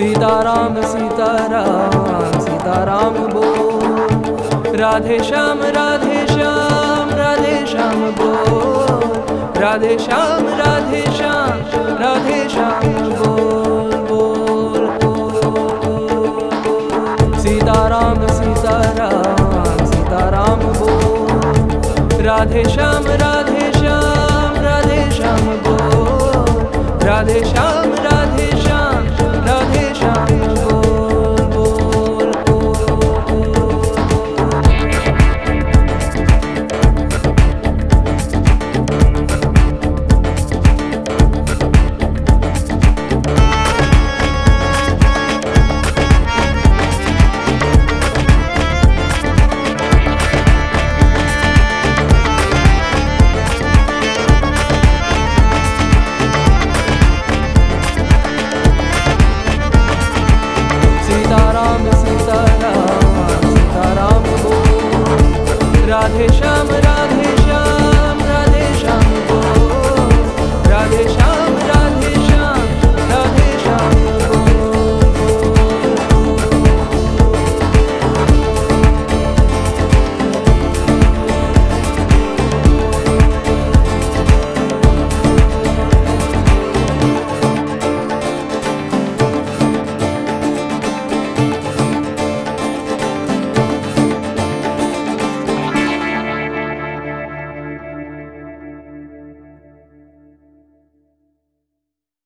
सीताराम सीताराम सीताराम बोल। राधे श्याम राधे श्याम राधे श्याम बोल। राधे श्याम राधे श्याम राधे श्याम बोल बोल बोल। सीताराम सीताराम सीताराम बोल। राधे श्याम राधे श्याम राधे श्याम बोल। राधे श्याम